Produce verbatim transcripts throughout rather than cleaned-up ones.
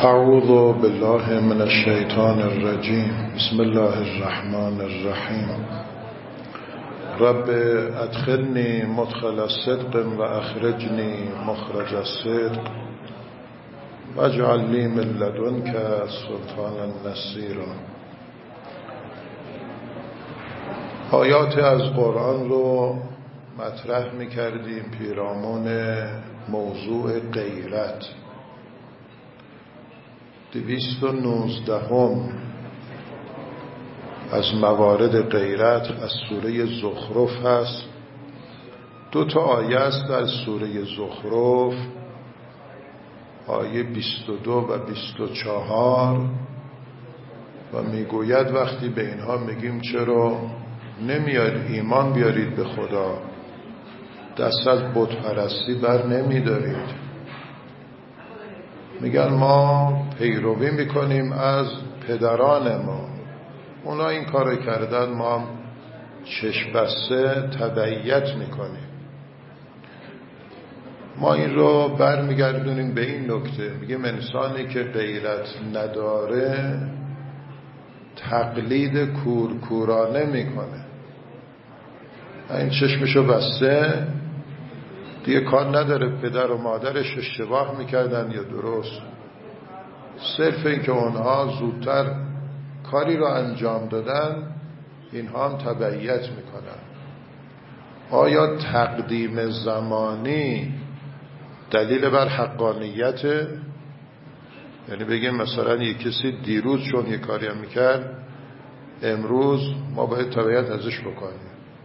اعوذ بالله من الشیطان الرجیم. بسم الله الرحمن الرحیم. رب ادخلنی مدخل صدق و اخرجنی مخرج الصدق واجعل لی من لدنک سلطانا نصیرا. آیات از قرآن رو مطرح می کردیم پیرامون موضوع غیرت. دویست و نوزدهم از موارد غیرت از سوره زخرف هست. دو تا آیه است در سوره زخرف، آیه بیست و دو و بیست و چهار، و میگوید وقتی به اینها میگیم چرا نمیاد ایمان بیارید به خدا، دست از بت پرستی بر نمیدارید. میگن ما پیروی میکنیم از پدران ما، اونا این کار کردن، ما هم چشم بسته تبعیت میکنیم. ما این رو برمیگردونیم به این نکته، میگیم انسانی که غیرت نداره تقلید کورکورانه میکنه. این چشمشو بسته دیگه کار نداره پدر و مادرش اشتباه میکردن یا درست، صرف این که اونها زودتر کاری رو انجام دادن اینها هم تبعیت میکنن. آیا تقدیم زمانی دلیل بر حقانیت؟ یعنی بگیم مثلا یک کسی دیروز چون یک کاری هم میکرد امروز ما باید تبعیت ازش بکنیم.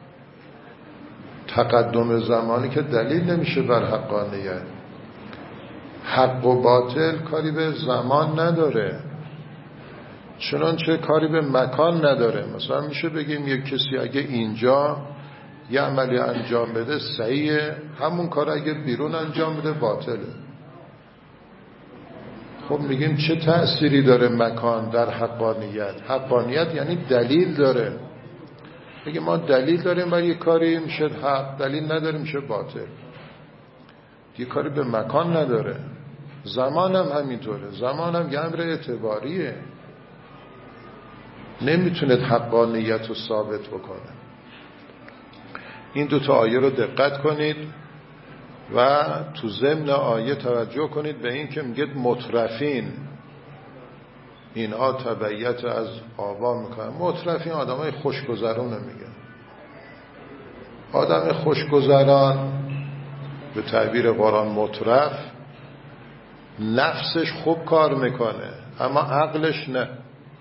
تقدم زمانی که دلیل نمیشه بر حقانیت. حق و باطل کاری به زمان نداره، چنانچه کاری به مکان نداره. مثلا میشه بگیم یک کسی اگه اینجا یه عملی انجام بده صحیحه، همون کار اگه بیرون انجام بده باطله. خب میگیم چه تأثیری داره مکان در حقانیت؟ حقانیت یعنی دلیل داره. میگه ما دلیل داریم برای یه کاری میشه حق، دلیل نداریم میشه باطل. یه کاری به مکان نداره. زمان هم همینطوره، زمان هم یه امر اعتباریه، نمیتونه حقانیت رو ثابت بکنه. این دو تا آیه رو دقت کنید و تو ضمن آیه توجه کنید به این که میگه مترفین اینها تبعیت از آبا میکنن. مترفین آدمای خوشگذران میگن. آدم خوشگذران به تعبیر قرآن مترف، نفسش خوب کار میکنه اما عقلش نه.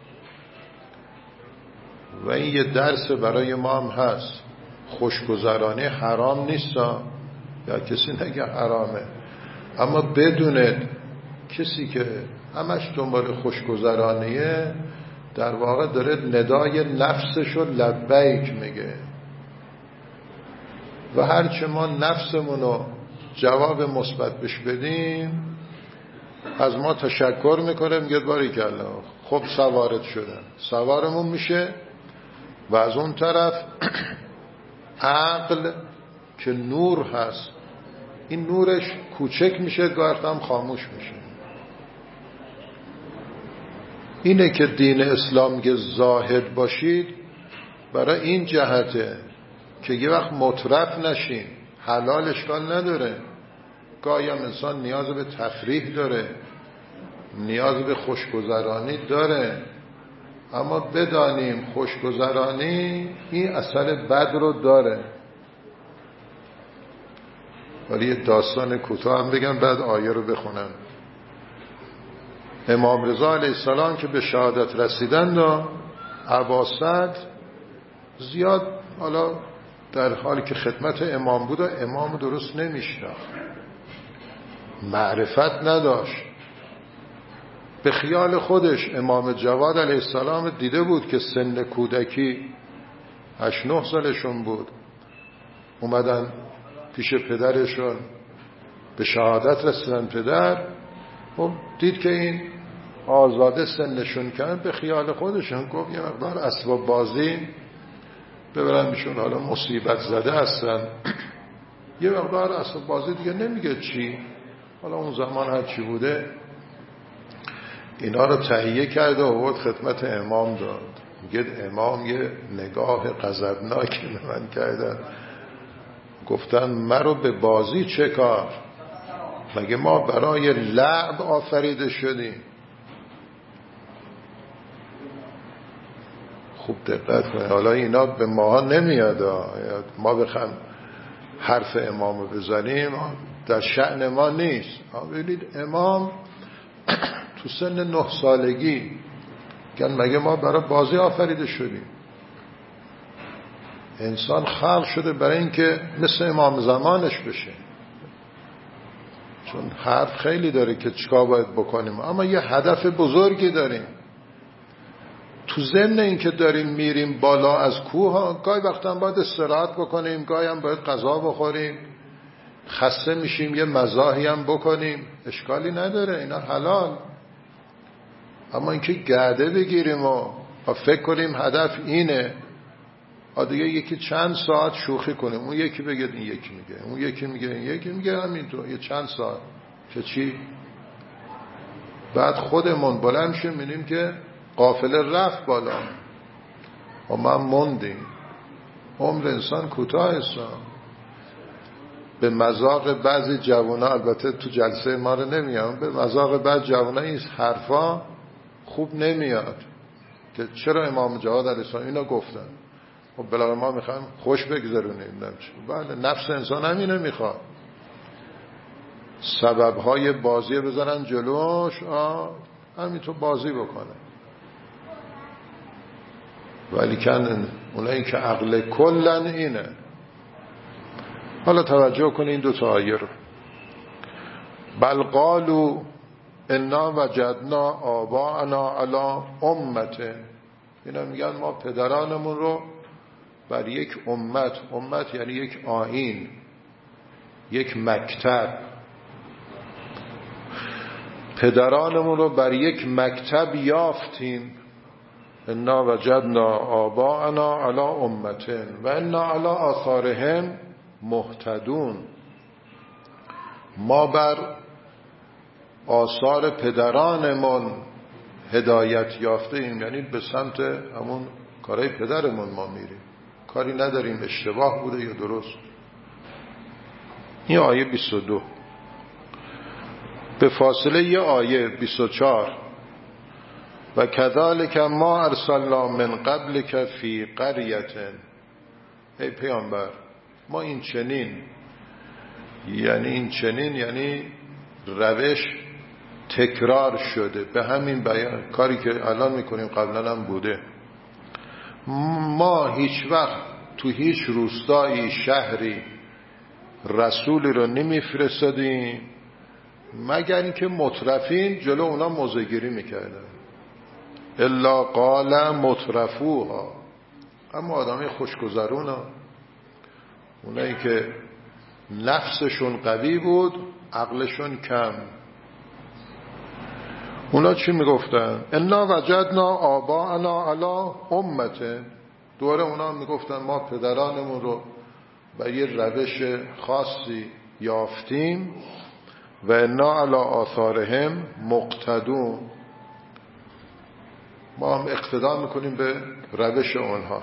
و این یه درس برای ما هم هست. خوشگذرانی حرام نیست، یا کسی نگه حرامه، اما بدونید کسی که همش دنبال خوشگذرانیه در واقع داره ندای نفسشو لبیک میگه. و هرچه ما نفسمونو جواب مثبت بش بدیم از ما تشکر میکنه، میگه باریکلا خب سوارت شدن، سوارمون میشه. و از اون طرف عقل که نور هست، این نورش کوچک میشه، گاهی هم خاموش میشه. اینه که دین اسلام میگه زاهد باشید، برای این جهته که یه وقت مترف نشین. حلال اشکال نداره، گاهی هم انسان نیاز به تفریح داره، نیاز به خوشگذرانی داره، اما بدانیم خوشگذرانی این اثر بد رو داره. ولی یه داستان کوتاه هم بگم بعد آیه رو بخونم. امام رضا علیه السلام که به شهادت رسیدند و عباست زیاد حالا در حالی که خدمت امام بود و امام درست نمیشناخت، معرفت نداشت. به خیال خودش امام جواد علیه السلام دیده بود که سن کودکی هشت نه سالشون بود، اومدن پیش پدرشون به شهادت رسیدن. پدر خب دید که این آزاده سنشون کردن، به خیال خودشون گفت یه مقدار اسباب بازی ببرن میشون، حالا مصیبت زده هستن، یه مقدار اسباب بازی دیگه نمیگه چی، حالا اون زمان هر چی بوده. اینا رو تهیه کرد و آورد خدمت امام داد. میگه امام یه نگاه غضبناکی به من کردن، گفتن مرا به بازی چه کار؟ مگه ما برای لعب آفریده شدیم؟ خوب دقت کنید، حالا اینا به ماها نمیاد، ما بخوایم حرف امامو بزنیم در شأن ما نیست. ببینید امام تو سن نه سالگی گن مگه ما برای بازی آفریده شدیم؟ انسان خلق شده برای اینکه مثل امام زمانش بشه، چون حرف خیلی داره که چیکار باید بکنیم، اما یه هدف بزرگی داریم. تو ضمن این که داریم میریم بالا از کوه ها، گاهی وقتا باید استراحت بکنیم، گاهی هم باید غذا بخوریم، خسته میشیم یه مزاحی هم بکنیم، اشکالی نداره، اینا حلال. اما اینکه گرده بگیریم و فکر کنیم هدف اینه، دیگه یکی چند ساعت شوخی کنیم، اون یکی بگه این یکی میگه، اون یکی میگه این یکی میگه، همینطور یه چند ساعت که چی؟ بعد خودمون بلند شیم می‌بینیم که قافله رفت بالا و ما موندیم. عمر انسان کوتاه است. به مذاق بعضی جوونا، البته تو جلسه ما رو نمیام، به مذاق بعضی جوونا این حرفا خوب نمیاد که چرا امام جواد علیه السلام اینا گفتن. خب بلا ما میخوایم خوش بگذرونیم، بله نفس انسان همینه میخواد، سببهای بازی بزنن جلوش، آه همینطور بازی بکنه. ولی کن اونایی که عقل کلن اینه. حالا توجه کنین این دو تا آیه رو. بل قالوا انا وجدنا آباءنا علی امته، اینا میگن ما پدرانمون رو بر یک امت، امت یعنی یک آیین، یک مکتب، پدرانمون رو بر یک مکتب یافتیم. انا وجدنا آباءنا علی امتین و انا علی آثارهم مهتدون، ما بر آثار پدرانمون هدایت یافته ایم، یعنی به سمت همون کارهای پدرمون ما میریم، کاری نداریم اشتباه بوده یا درست. این آیه بیست و دو. به فاصله یه آیه بیست و چهار، و کذالک ما ارسلنا من قبلک فی قریة، ای پیامبر ما این چنین، یعنی این چنین یعنی روش تکرار شده به همین بیان، کاری که الان میکنیم قبلا هم بوده. ما هیچ وقت تو هیچ روستایی شهری رسولی رو نمیفرستادیم مگر اینکه مترفین جلو اونا موضع‌گیری میکردن. الا قال مترفوها، اما آدمی خوشگذرون ها، اونایی که نفسشون قوی بود عقلشون کم، اونا چی میگفتن؟ انا وجدنا آباءنا علی امته، دوره اونا میگفتن ما پدرانمون رو بر یه روش خاصی یافتیم و انا علی آثارهم مقتدون، ما هم اقتدا میکنیم به روش اونها.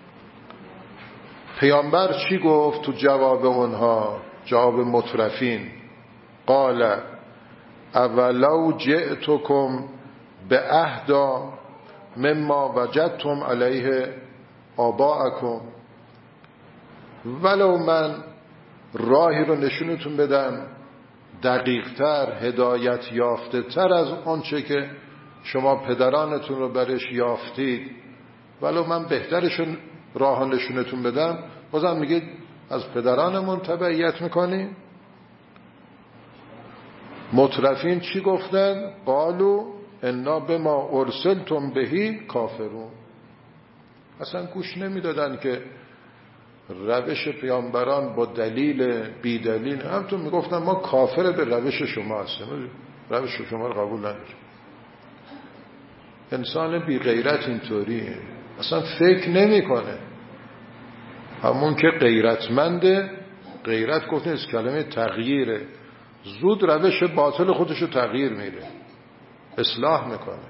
پیامبر چی گفت تو جواب اونها، جواب مترفین؟ قال اولو جئتکم به اهدا مما وجدتم علیه آباءکم، ولو من راهی رو نشونتون بدم دقیقتر، هدایت یافته تر از آنچه که شما پدرانتون رو برش یافتید، ولو من بهترشون راه نشونتون بدم، بازم میگید از پدرانمون تبعیت میکنیم؟ مترفین چی گفتن؟ قالوا انا بما ارسلتم بهی کافرون، اصلا گوش نمیدادن که روش پیامبران با دلیل بی دلیل، همتون میگفتن ما کافر به روش شما هستیم، روش شما رو قبول نداریم. انسان بی غیرت اینطوریه، اصلا فکر نمیکنه. همون که غیرتمنده، غیرت گفتن از کلمه تغییره، زود روش باطل خودشو تغییر میده. اصلاح میکنه.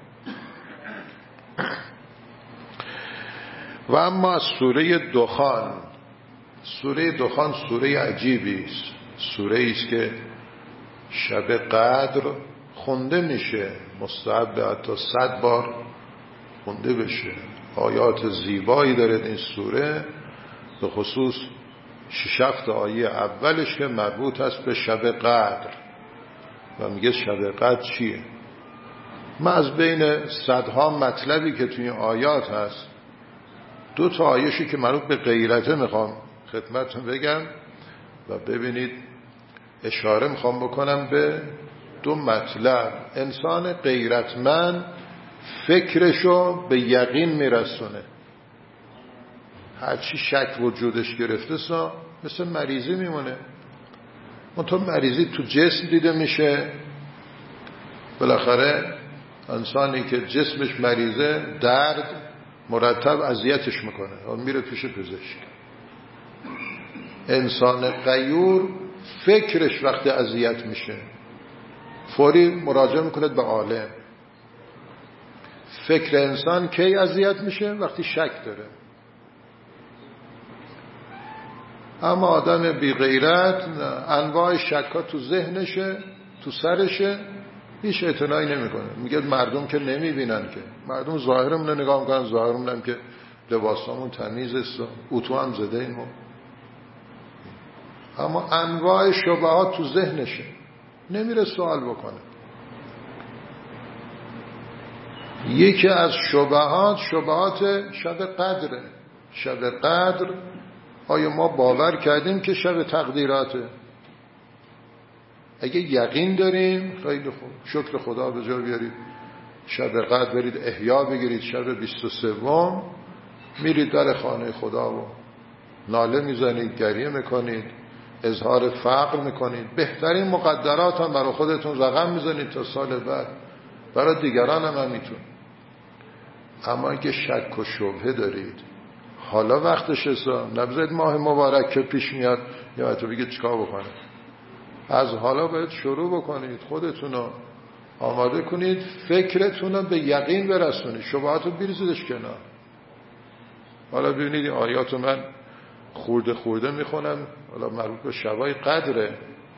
و اما از سوره دخان، سوره دخان سوره عجیبی است، سوره است که شب قدر خونده میشه، مستحب حتی صد بار خونده بشه. آیات زیبایی داره این سوره، به خصوص شش هفت آیه اولش که مربوط است به شب قدر و میگه شب قدر چیه. من از بین صدها مطلبی که توی آیات هست دو تا آیه‌شی که مربوط به غیرته میخوام خدمتتون بگم و ببینید اشاره میخوام بکنم به دو مطلب. انسان غیرتمند فکرشو به یقین میرسونه، هرچی شک وجودش گرفته سا مثل مریضی میمونه. منطقه مریضی تو جسم دیده میشه، بالاخره انسانی که جسمش مریضه درد مرتب اذیتش میکنه و میره پیش پزشک. انسان غیور فکرش وقتی اذیت میشه فوری مراجعه میکنه به عالم. فکر انسان کی اذیت میشه؟ وقتی شک داره. اما آدم بی غیرت انواع شکات تو ذهنشه، تو سرشه، هیچ اعتنایی نمیکنه. میگه مردم که نمیبینن، که مردم ظاهرمون رو نگاه میکنن، ظاهرمون هم که لباسامون تمیز است و اتو هم زده این ما. اما انواع شبهات تو ذهنشه، نمیره سوال بکنه. یکی از شبهات شبهات شب قدره. شب قدر آیا ما باور کردیم که شب تقدیراته؟ اگه یقین داریم خیلی خوب، شکر خدا به جا بیارید. شب قدر برید احیا بگیرید، شب بیست و سوم میرید در خانه خدا و ناله میزنید، گریه میکنید، اظهار فقر میکنید، بهترین مقدرات هم برای خودتون رقم میزنید تا سال بعد، برای دیگران هم همینطور. اما اگه شک و شبهه دارید، حالا وقتش هستا، نبذارید ماه مبارک که پیش میاد یا حتی بگید چیکار بکنید. از حالا باید شروع بکنید، خودتون رو آماده کنید، فکرتون رو به یقین برسونید، شبهات رو بریزیدش کنار. حالا ببینید این آیات من خورده خورده میخونم، حالا مربوط به شبای قدره.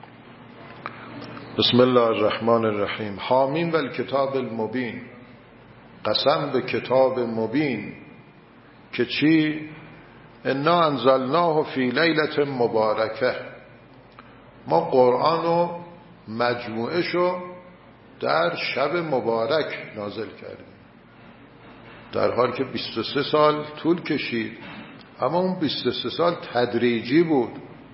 بسم الله الرحمن الرحیم. حامیم و الکتاب المبین، قسم به کتاب مبین که چی؟ انا انزلناه فی لیلة مبارکه، ما قرآن و مجموعه شو در شب مبارک نازل کردیم. در حال که بیست و سه سال طول کشید، اما اون بیست و سه سال تدریجی بود.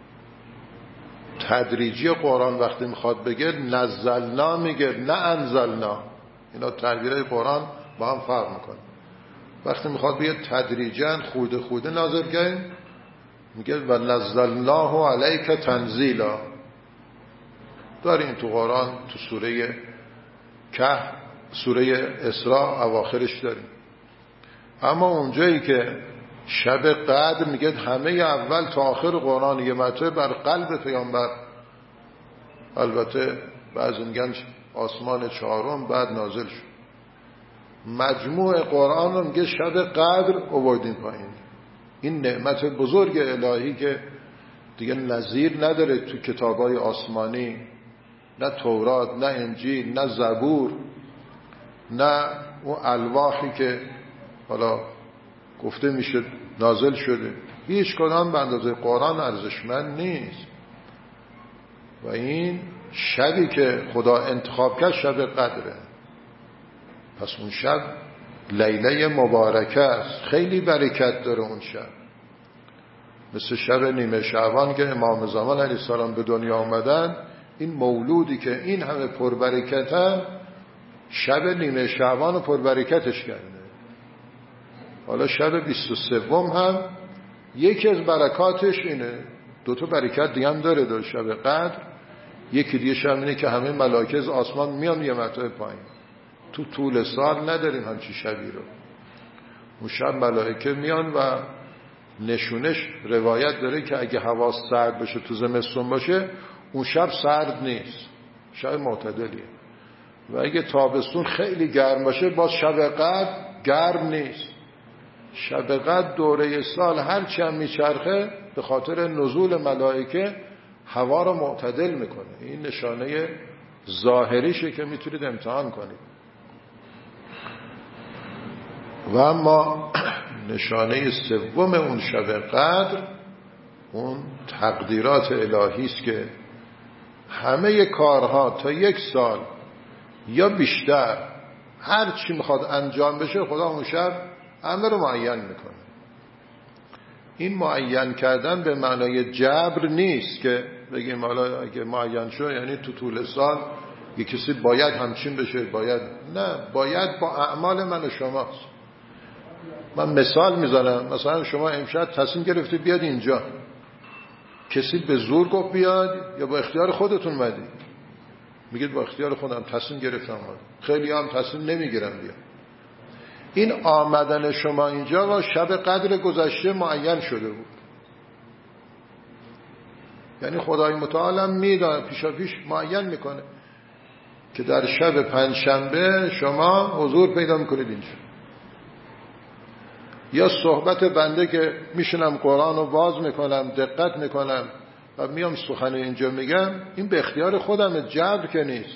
تدریجی قرآن وقتی میخواد بگه نزلنا میگه، نه انزلنا. اینا تعبیرهای قرآن با هم فرق میکنه. وقتی میخواد بگه تدریجاً خورده خورده نازل کردیم میگه و نزلناه علیک تنزیلا. داریم تو قرآن، تو سوره کهف، سوره اسراء اواخرش داریم. اما اونجایی که شب قدر میگه همه اول تا آخر قرآن یه مطلب بر قلب پیامبر، البته بعضی میگن آسمان چهارم بعد نازل شد. مجموع قرآن رو میگه شب قدر آوردیم پایین. این نعمت بزرگ الهی که دیگه نظیر نداره تو کتابای آسمانی، نه تورات، نه انجیل، نه زبور، نه اون الواحی که حالا گفته میشه نازل شده. هیچ کدام به اندازه قرآن ارزشمند نیست. و این شبی که خدا انتخاب کرد شب قدره. پس اون شب لیله مبارکه است، خیلی برکت داره اون شب. مثل شب نیمه شعبان که امام زمان علیه السلام به دنیا آمدن، این مولودی که این همه پربرکتن، شب نیمه شعبان رو پربرکتش کرده. حالا شب بیست و سوم هم یکی از برکاتش اینه. دو تا برکت دیگه هم داره دو شب قدر. یکی دیگه شب اینه که همه ملائکه از آسمان میان یه مرتبه پایین. تو طول سال نداریم همچین شبی رو. اون شب ملائکه میان و نشونش روایت داره که اگه هوا سرد بشه تو زمستون باشه، اون شب سرد نیست، شب معتدلیه. و اگه تابستون خیلی گرم باشه باز شب قدر گرم نیست. شب قدر دوره سال هر چند میچرخه به خاطر نزول ملائکه هوا رو معتدل میکنه. این نشانه ظاهریشه که میتونید امتحان کنید. و اما نشانه سوم اون شب قدر اون تقدیرات الهی است که همه کارها تا یک سال یا بیشتر هر چی میخواد انجام بشه خدا اون شب همه رو معین میکنه. این معین کردن به معنای جبر نیست که بگیم حالا اگه معین شد یعنی تو طول سال یک کسی باید همچین بشه، باید نه، باید با اعمال من و شماست. من مثال میزنم، مثلا شما امشب تصمیم گرفتید بیاد اینجا، کسی به زور گفت بیاد یا با اختیار خودتون اومدید؟ میگید با اختیار خودم تصمیم گرفتم اومد. خیلی هم تصمیم نمیگیرن بیاد. این آمدن شما اینجا با شب قدر گذشته معین شده بود. یعنی خدای متعال هم میدونه، پیشا پیش معین میکنه که در شب پنجشنبه شما حضور پیدا میکنید اینجا. یا صحبت بنده که میشنم قرآن رو باز میکنم، دقت میکنم و میام سخن اینجا میگم، این به اختیار خودم، جبر که نیست.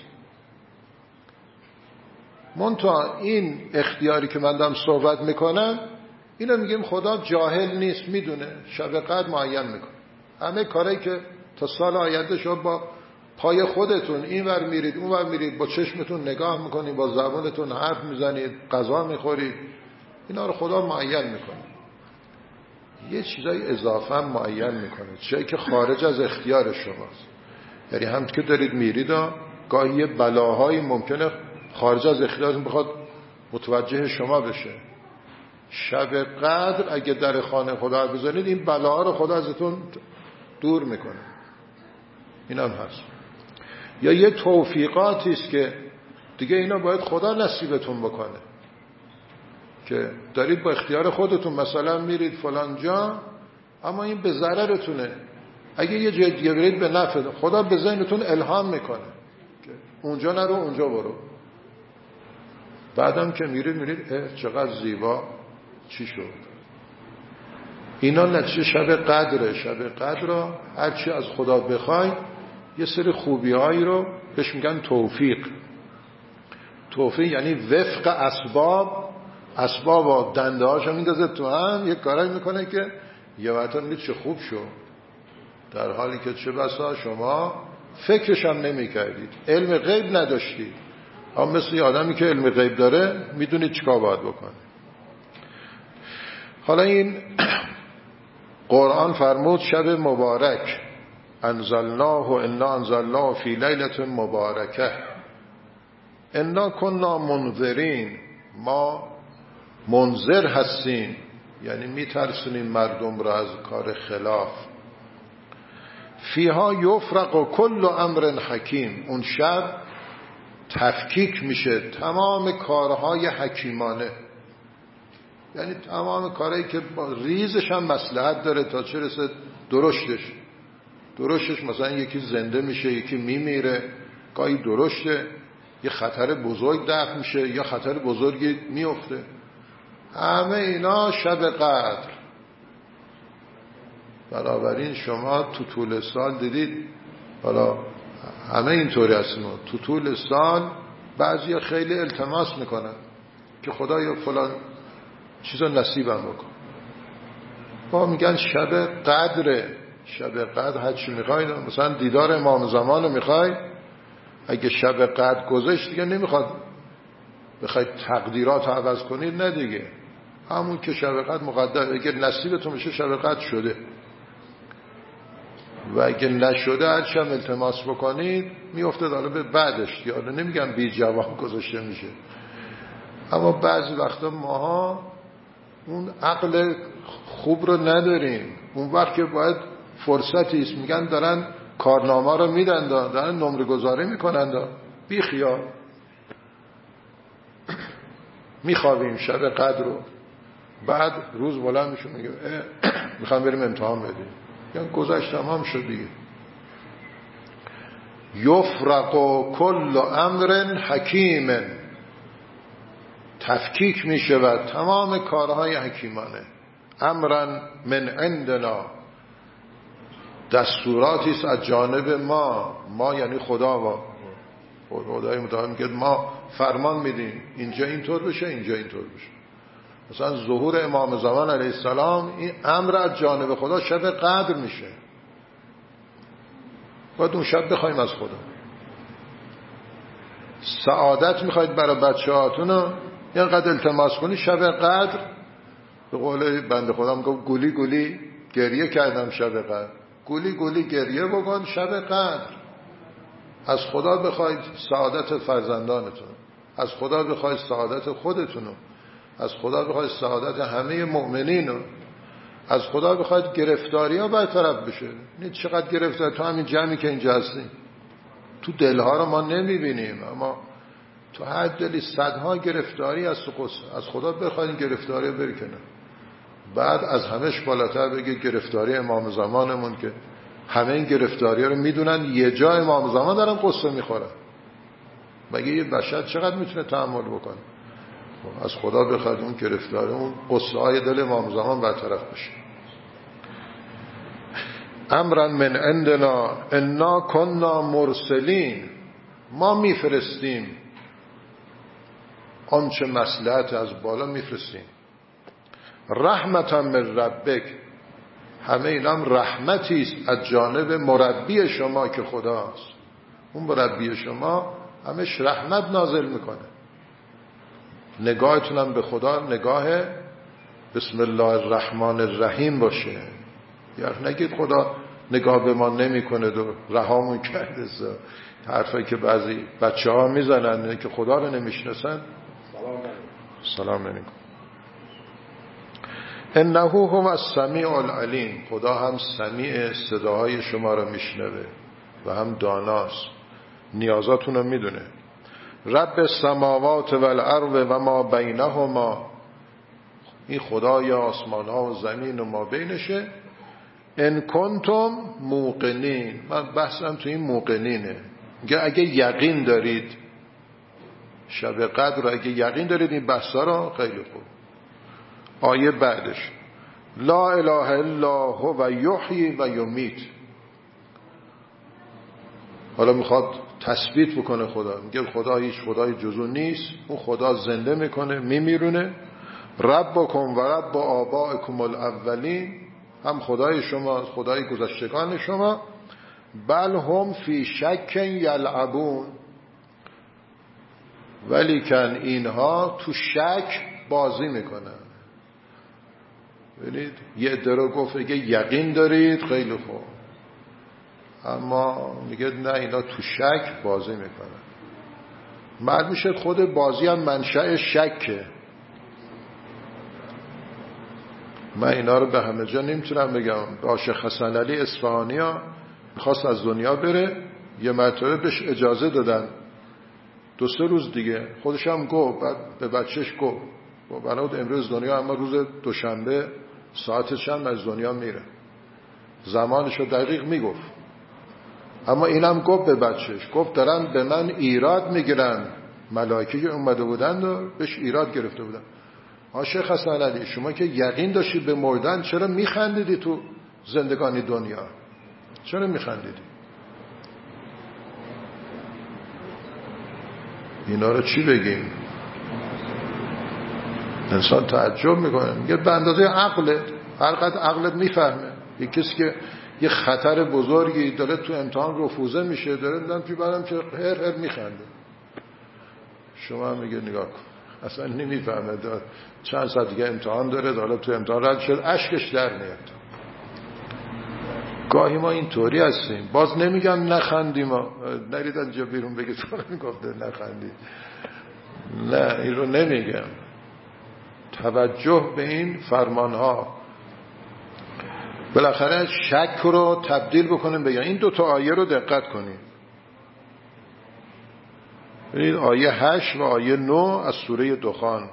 منتها این اختیاری که من دارم صحبت میکنم اینو میگیم خدا جاهل نیست، میدونه، شب قدر معین میکنه. همه کاری که تا سال آینده شما با پای خودتون این ور میرید اون ور میرید، با چشمتون نگاه میکنید، با زبانتون حرف میزنید، غذا میخورید، اینا رو خدا معین میکنه. یه چیزای اضافه هم معین میکنه، چیزایی که خارج از اختیار شماست. یعنی هم که دارید میرید گاهی یه بلاهایی ممکنه خارج از اختیارتون بخواد متوجه شما بشه. شب قدر اگه در خانه خدا بزنید این بلاها رو خدا ازتون دور میکنه. این هم هست. یا یه توفیقاتی است که دیگه اینا باید خدا نصیبتون بکنه، که دارید با اختیار خودتون مثلا میرید فلان جا اما این به ضررتونه. اگه یه جای دیگه برید به نفع، خدا به ذهنتون الهام میکنه که اونجا نرو، اونجا برو. بعدم که میرید میرید چقدر زیبا چی شد. اینا نتیجه شب قدره. شب قدر رو هرچی از خدا بخوای یه سری خوبی هایی رو بهش میگن توفیق. توفیق یعنی وفق اسباب، اسباب و دنده هاشو میندازه تو هم، یه کارایی میکنه که یه وقتا میگید چه خوب شد، در حالی که چه بسا شما فکرش هم نمی کردید، علم غیب نداشتید. اما مثل یه آدمی که علم غیب داره میدونید چیکار باید بکنه. حالا این قرآن فرمود شب مبارک، انزلناه و انا انزلناه فی لیلة مبارکه انا کنا منذرین، ما منذر هستیم، یعنی میترسونیم مردم را از کار خلاف. فیها یفرق و کل امر حکیم، اون شب تفکیک میشه تمام کارهای حکیمانه، یعنی تمام کارهایی که با ریزش هم مصلحت داره تا چه رسه درشتش. درشتش مثلا یکی زنده میشه، یکی میمیره، گاهی درشته، یه خطر بزرگ دفع میشه یا خطر بزرگی میفته. همه اینا شب قدر. بنابراین شما تو طول سال دیدید، حالا همه اینطوری هستن، تو طول سال بعضی خیلی التماس میکنن که خدایا فلان چیزا نصیبم بکن. با میگن شب قدره. شب قدر هر چی میخواید، مثلا دیدار امام زمان رو میخواید، اگه شب قدر گذشت دیگه نمیخواد بخواید تقدیرات رو عوض کنید، نه دیگه، همون که شب قدر مقدر، اگه نصیبتون بشه شب قدر شده، و اگه نشده هرچی هم التماس بکنید میفته حالا به بعدش. حالا نمیگم بی جواب گذاشته میشه، اما بعضی وقتا ماها اون عقل خوب رو نداریم. اون وقت که باید فرصتی است، میگن دارن کارنامه رو میدن، دارن نمره گذاری میکنن، بی خیال میخوابیم شب قدر رو، بعد روز بلند میشون میگه میخوام بریم امتحان بدیم، یعنی گذشت تمام شد دیگه. یفرق کل امر حکیم، تفکیک می شود تمام کارهای حکیمانه. امرا من عندنا، دستوراتی است از جانب ما. ما یعنی خدا و خدای متعال میگه ما فرمان میدیم اینجا اینطور بشه، اینجا اینطور بشه. مثلا ظهور امام زمان علیه السلام این امر از جانب خدا شب قدر میشه. باید اون شب بخوایم از خدا. سعادت میخواید برای بچه هاتون، اینقدر التماس کنی شب قدر. به قول بنده خدا میگم گولی گولی گریه کردم شب قدر. گولی گولی گریه بکن شب قدر. از خدا بخواید سعادت فرزندانتون، از خدا بخواید سعادت خودتون، از خدا بخواید سعادت همه مؤمنین، از خدا بخواید گرفتاری ها برطرف بشه. این چقدر گرفتاری تو همین جمعی که اینجا هستیم، تو دلها رو ما نمیبینیم، اما تو هر دلی صدها گرفتاری از از خدا بخواید گرفتاری رو بری کنه. بعد از همش بالاتر بگه گرفتاری امام زمانمون که همه این گرفتاری رو میدونن یه جا امام زمان دارن قصه میخورن. مگه یه بشر چقدر میتونه تحمل بکنه؟ از خدا بخواد اون گرفتاری، اون قصه های دل امام زمان برطرف بشه. امرا من عندنا انا کنا مرسلین، ما میفرستیم آنچه مصلحت از بالا میفرستیم. رحمتا من ربک، همه اینام رحمتی است از جانب مربی شما که خداست. اون مربی شما همش رحمت نازل میکنه. نگاهتونم به خدا نگاه بسم الله الرحمن الرحیم باشه. یعنی نگید خدا نگاه به ما نمیکنه و رهامون کرده. حرفایی که بعضی بچه ها میزنن که خدا رو نمیشناسن. سلام علیکم. انه هو السمیع العلیم، خدا هم سمیع صداهای شما رو میشنوه و هم داناست، نیازاتون رو میدونه. رب السماوات والارض و ما بینهما، این خدای آسمان ها و زمین و ما بینشه. ان کنتم موقنین، من بحثم تو این موقنینه. میگه اگه یقین دارید شب قدر رو، اگه یقین دارید این بحثا رو، خیلی خوب. آیه بعدش لا اله الا هو و یحیی و یمیت. حالا میخواد تثبیت بکنه خدا. میگه خدا هیچ خدای جزو نیست، اون خدا زنده میکنه میمیرونه. ربکم و رب آبائکم الاولین، هم خدای شما خدای گذشتگان شما. بل هم فی شک یلعبون، ولی کن اینها تو شک بازی میکنن. ببینید یه عده رو گفت اگه یقین دارید خیلی خوب، اما میگه نه اینا تو شک بازی میکنن. معلوم میشه خود بازی هم منشأ شکه. من اینا رو به همه جا نمیتونم بگم. عاشق حسن علی اصفهانی ها خواست از دنیا بره، یه مرتبه بهش اجازه دادن دو سه روز دیگه. خودش هم گفت، بعد به بچهش گفت بنابود امروز دنیا، اما روز دوشنبه ساعت چند از دنیا میره، زمانش رو دقیق میگفت. اما اینم گفت به بچهش، گفت دارن به من ایراد میگیرن، ملائکه که اومده بودن و بهش ایراد گرفته بودن. عاشق حسن علی شما که یقین داشتی به مردن، چرا میخندیدی تو زندگانی دنیا؟ چرا میخندیدی؟ اینا رو چی بگیم؟ انسان تعجب میکنه. میگه به اندازه عقلت، هر قدر عقلت میفهمه. یه کسی که یه خطر بزرگی داره تو امتحان رفوزه میشه، داره میدن توی بعدم که هر هر میخنده. شما هم میگه نگاه کن اصلا نمیفهمه، چند ساعت دیگه امتحان داره، حالا تو امتحان رد شد اشکش در میاد. گاهی ما اینطوری هستیم. باز نمیگم نخندیم، ما نرید از جا بیرون بگید فلان گفته نخندید، نه این رو نمیگم. توجه به این فرمان ها. بالاخره شک رو تبدیل بکنیم به این دو تا آیه رو دقت کنیم. ببینید آیه هشت و آیه نه از سوره دخان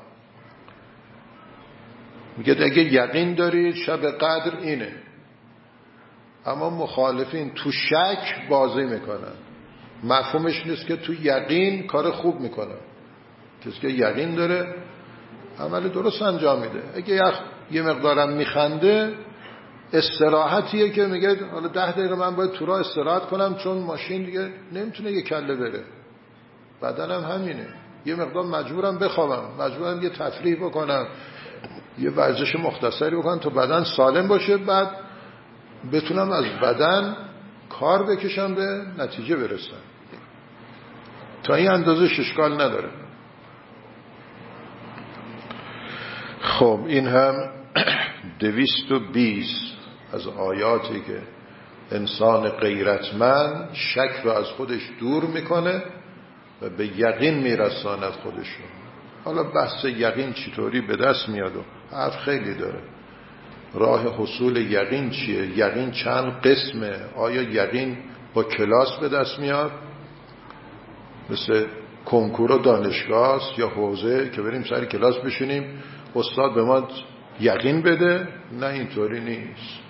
میگه اگه یقین دارید شب قدر اینه، اما مخالفین تو شک بازی میکنن. مفهومش نیست که تو یقین کار خوب میکنه. کسی که یقین داره عمل درست انجام میده. اگه یه مقدارم میخنده استراحتیه که میگه حالا ده دقیقه من باید تو راه استراحت کنم چون ماشین دیگه نمیتونه یه کله بره. بدنم همینه، یه مقدار مجبورم بخوابم، مجبورم یه تفریح بکنم، یه ورزش مختصری بکنم تا بدن سالم باشه، بعد بتونم از بدن کار بکشم به نتیجه برسم. تا این اندازه اشکال نداره. خب این هم دویست و بیست از آیاتی که انسان غیرتمند شک رو از خودش دور میکنه و به یقین میرساند خودشون. حالا بحث یقین چطوری به دست میاد و حرف خیلی داره. راه حصول یقین چیه؟ یقین چند قسمه؟ آیا یقین با کلاس به دست میاد مثل کنکور و دانشگاه است، یا حوزه که بریم سر کلاس بشینیم استاد به ما یقین بده؟ نه اینطوری نیست.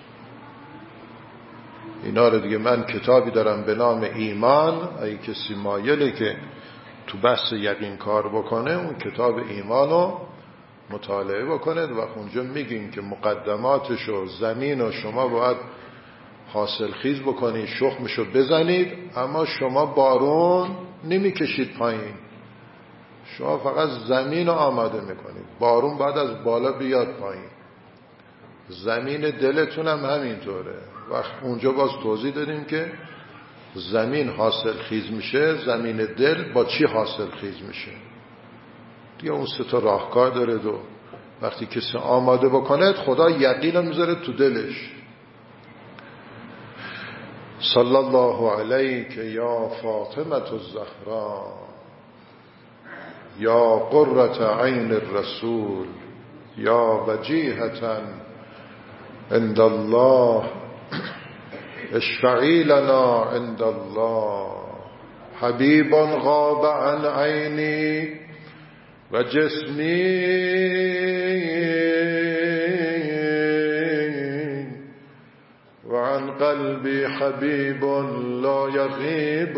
اینا رو دیگه من کتابی دارم به نام ایمان، اگه کسی مایله که تو بحث یقین کار بکنه اون کتاب ایمان رو مطالعه بکنه و اونجا میگیم که مقدماتش و زمین و شما باید حاصل خیز بکنید، شخمشو بزنید، اما شما بارون نمیکشید پایین، شما فقط زمین رو آماده میکنید. بارون باید از بالا بیاد پایین. زمین دلتون هم همینطوره. وقت اونجا باز توضیح دادیم که زمین حاصل خیز میشه، زمین دل با چی حاصل خیز میشه دیگه. اون سه تا راهکار داره. دو وقتی کسی آماده بکنه خدا یقین رو میذاره تو دلش. صلی الله علیک یا فاطمه الزهرا یا قرة عین الرسول یا وجیهة عند الله اشفعی لنا عند الله حبیب غاب عن عینی و جسمی و عن قلبی حبیب لا یغیب.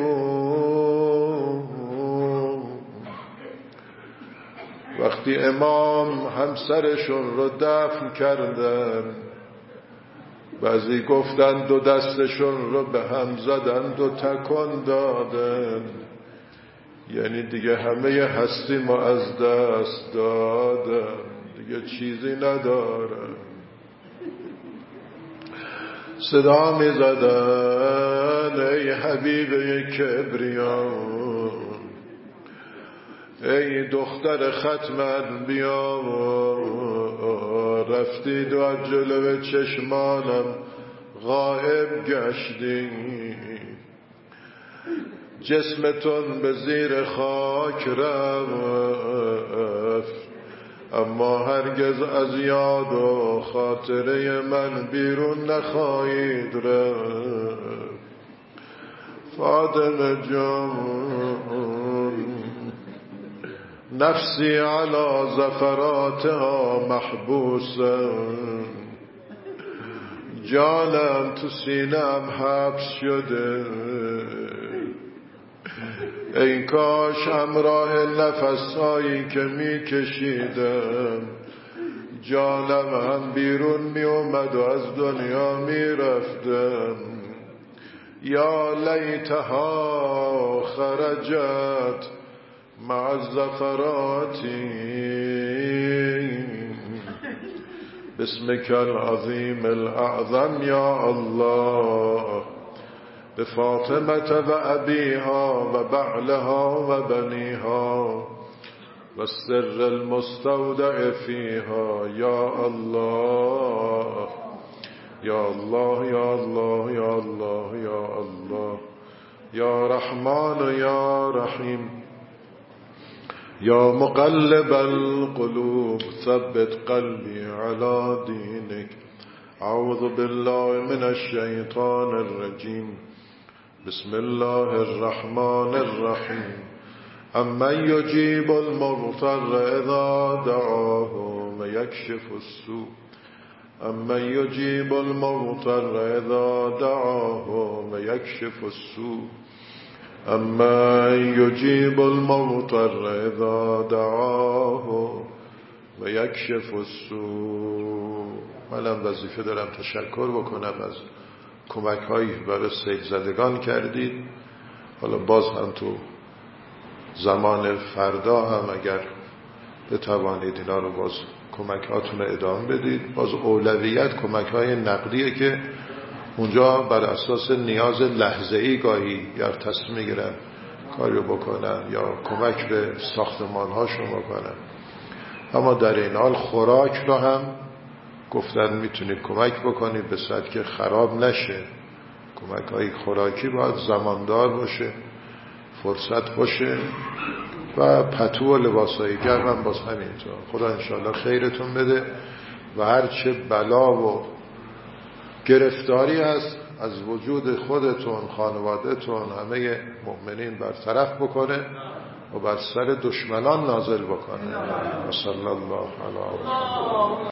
وقتی امام همسرشون رو دفن کردن، بعضی گفتن دو دستشون رو به هم زدن و تکان دادن، یعنی دیگه همه هستی ما از دست دادن، دیگه چیزی ندارن. صدا می زدن ای حبیب کبریان، ای دختر ختم انبیا، رفتید و از جلو چشمانم غائب گشتی. جسمتون به زیر خاک رفت، اما هرگز از یاد و خاطره من بیرون نخواهید رفت. فاطمه جان نفسی علی زفراتها محبوسه، جانم تو سینم حبس شده. ای کاش همراه نفسهایی که می کشیدم جانم هم بیرون می اومد و از دنیا می رفتم. یا لیتها خرجت مع الزفرات باسمك العظیم الاعظم یا الله، بفاطمة و ابیها و بعلها و بنیها و السر المستودع فیها یا الله یا الله یا الله یا الله یا الله یا رحمان یا رحیم یا مقلب القلوب ثبت قلبی علی دینک. اعوذ بالله من الشیطان الرجیم. بسم الله الرحمن الرحیم. امن یجیب المضطر اذا دعاه و یکشف السوء. امن یجیب المضطر اذا دعاه و یکشف السوء اما یجیب المضطر اذا دعاه و یکشف السوء. منم وظیفه دارم تشکر بکنم از کمک هایی برای سیل زدگان کردید. حالا باز هم تو زمان فردا هم اگر بتوانید اینا رو باز کمک هاتون رو ادامه بدید. باز اولویت کمک های نقدیه که اونجا بر اساس نیاز لحظه‌ای گاهی یا تصمیم میگیرن کاری بکنن یا کمک به ساختمان هاشون بکنن. اما در این حال خوراک رو هم گفتن میتونید کمک بکنید به صورت که خراب نشه. کمک های خوراکی باید زماندار باشه، فرصت باشه. و پتو و لباس های گرم هم باز همینطور. خدا انشاءالله خیرتون بده و هرچه بلا و گرفتاری هست از وجود خودتون، خانوادهتون، همه مؤمنین برطرف بکنه و بر سر دشمنان نازل بکنه. صلی الله علیه